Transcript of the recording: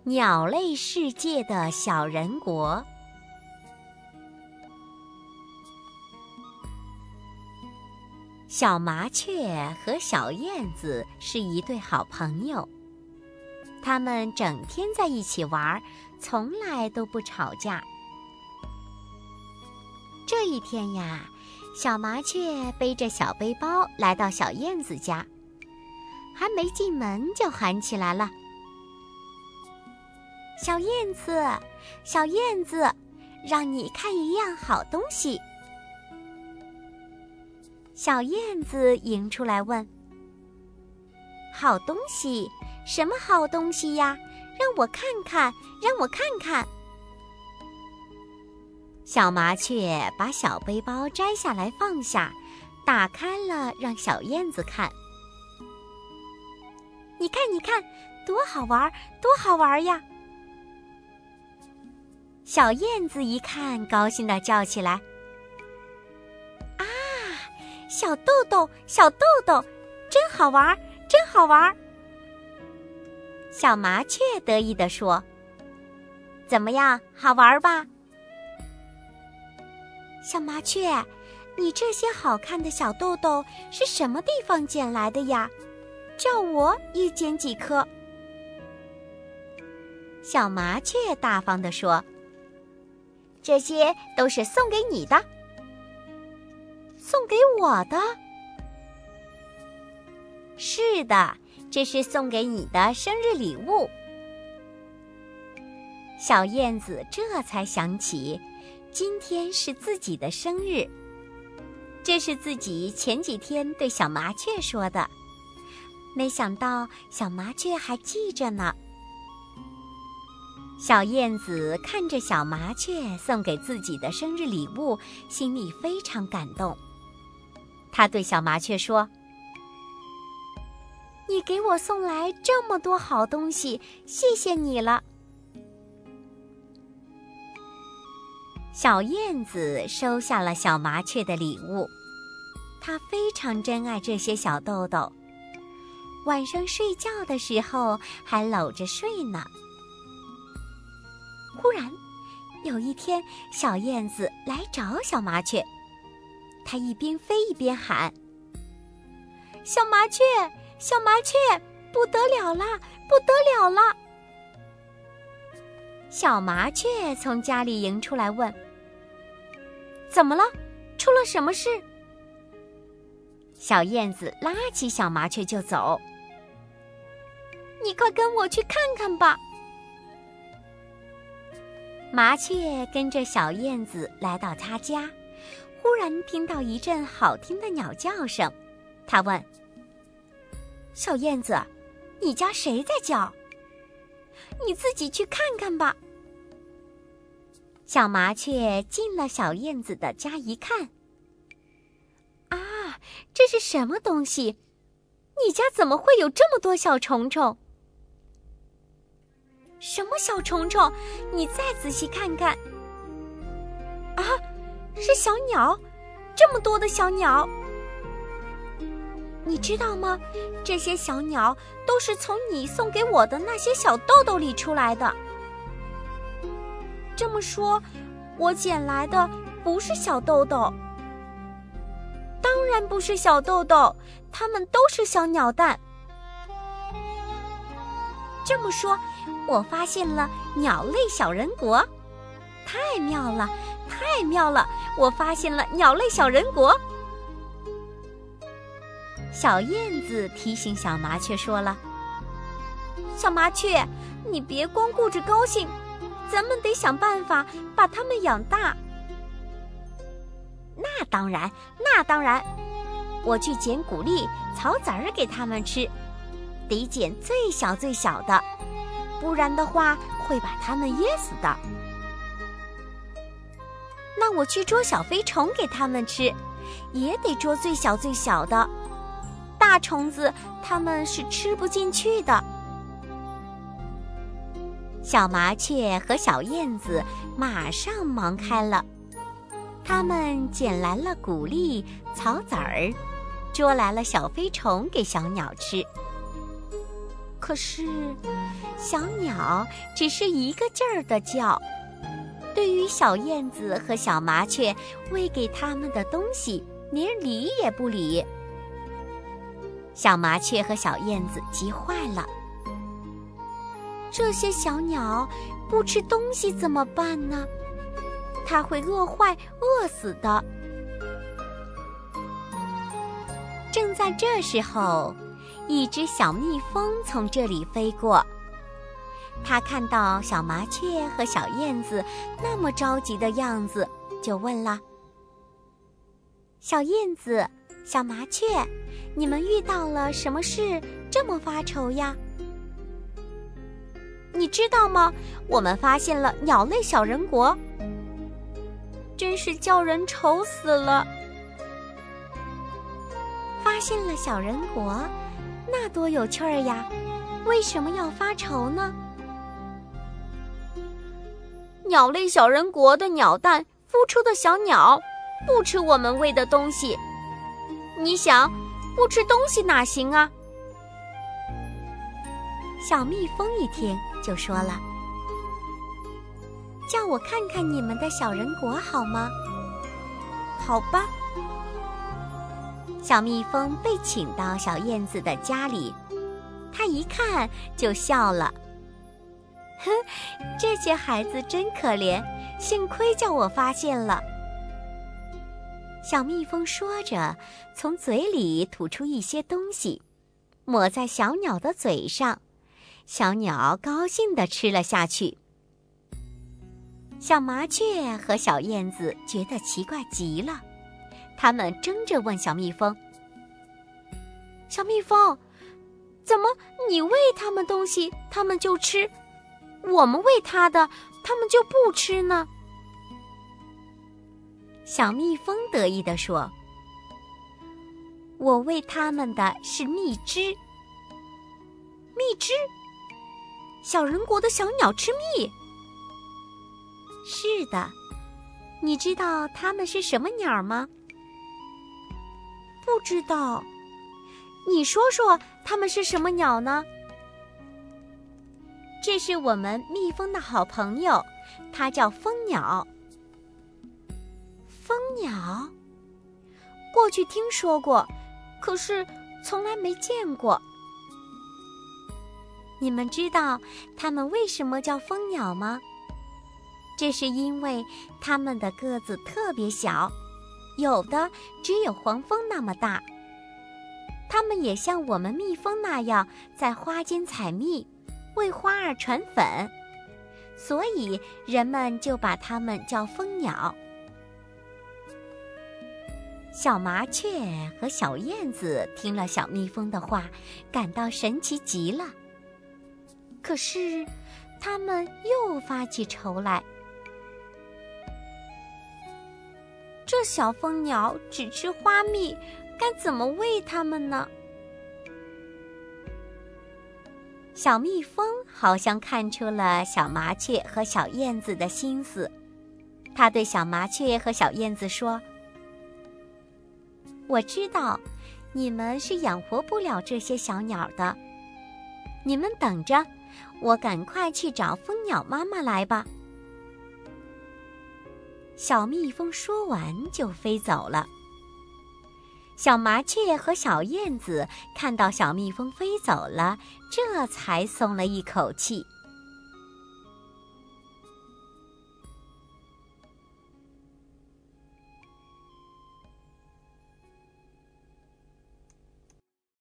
鸟类世界的小人国。小麻雀和小燕子是一对好朋友，它们整天在一起玩，从来都不吵架。这一天呀，小麻雀背着小背包来到小燕子家，还没进门就喊起来了：小燕子，小燕子，让你看一样好东西。小燕子迎出来问：好东西？什么好东西呀？让我看看，让我看看。小麻雀把小背包摘下来放下，打开了让小燕子看。你看，你看，多好玩，多好玩呀！小燕子一看，高兴地叫起来：啊，小豆豆，小豆豆，真好玩，真好玩！小麻雀得意地说：怎么样，好玩吧？小麻雀，你这些好看的小豆豆是什么地方捡来的呀？叫我也捡几颗。小麻雀大方地说：这些都是送给你的。送给我的？是的，这是送给你的生日礼物。小燕子这才想起，今天是自己的生日，这是自己前几天对小麻雀说的，没想到小麻雀还记着呢。小燕子看着小麻雀送给自己的生日礼物，心里非常感动。她对小麻雀说：你给我送来这么多好东西，谢谢你了。小燕子收下了小麻雀的礼物，她非常珍爱这些小豆豆，晚上睡觉的时候还搂着睡呢。忽然，有一天，小燕子来找小麻雀，它一边飞一边喊：小麻雀，小麻雀，不得了啦，不得了啦！小麻雀从家里迎出来问：怎么了？出了什么事？小燕子拉起小麻雀就走。你快跟我去看看吧。麻雀跟着小燕子来到他家，忽然听到一阵好听的鸟叫声。他问：小燕子，你家谁在叫？你自己去看看吧。小麻雀进了小燕子的家一看，啊，这是什么东西？你家怎么会有这么多小虫虫？什么小虫虫？你再仔细看看。啊，是小鸟，这么多的小鸟。你知道吗？这些小鸟都是从你送给我的那些小豆豆里出来的。这么说，我捡来的不是小豆豆。当然不是小豆豆，它们都是小鸟蛋。这么说，我发现了鸟类小人国。太妙了，太妙了！我发现了鸟类小人国。小燕子提醒小麻雀说了：小麻雀，你别光顾着高兴，咱们得想办法把它们养大。那当然，那当然，我去捡谷粒、草籽儿给它们吃，得捡最小最小的，不然的话会把它们噎死的。那我去捉小飞虫给它们吃，也得捉最小最小的，大虫子它们是吃不进去的。小麻雀和小燕子马上忙开了，他们捡来了谷粒、草籽儿，捉来了小飞虫给小鸟吃。 可是小鸟只是一个劲儿地叫，对于小燕子和小麻雀喂给它们的东西，连理也不理。小麻雀和小燕子急坏了，这些小鸟不吃东西怎么办呢？它会饿坏、饿死的。正在这时候，一只小蜜蜂从这里飞过。它看到小麻雀和小燕子那么着急的样子，就问了：小燕子、小麻雀，你们遇到了什么事这么发愁呀？你知道吗？我们发现了鸟类小人国，真是叫人愁死了。发现了小人国，那多有趣儿呀！为什么要发愁呢？鸟类小人国的鸟蛋孵出的小鸟不吃我们喂的东西，你想，不吃东西哪行啊？小蜜蜂一听就说了：叫我看看你们的小人国好吗？好吧。小蜜蜂被请到小燕子的家里，它一看就笑了。哼，这些孩子真可怜，幸亏叫我发现了。小蜜蜂说着，从嘴里吐出一些东西，抹在小鸟的嘴上，小鸟高兴地吃了下去。小麻雀和小燕子觉得奇怪极了，他们争着问小蜜蜂：小蜜蜂，怎么你喂它们东西，它们就吃，我们喂它的，它们就不吃呢？小蜜蜂得意地说：我喂它们的是蜜汁。蜜汁？小人国的小鸟吃蜜？是的。你知道它们是什么鸟吗？不知道。你说说它们是什么鸟呢？这是我们蜜蜂的好朋友，它叫蜂鸟。蜂鸟？过去听说过，可是从来没见过。你们知道它们为什么叫蜂鸟吗？这是因为它们的个子特别小，有的只有黄蜂那么大。它们也像我们蜜蜂那样在花间采蜜，为花儿传粉，所以人们就把它们叫蜂鸟。小麻雀和小燕子听了小蜜蜂的话，感到神奇极了。可是它们又发起愁来。这小蜂鸟只吃花蜜，该怎么喂它们呢？小蜜蜂好像看出了小麻雀和小燕子的心思，它对小麻雀和小燕子说：我知道你们是养活不了这些小鸟的，你们等着，我赶快去找蜂鸟妈妈来吧。小蜜蜂说完就飞走了。小麻雀和小燕子看到小蜜蜂飞走了，这才松了一口气。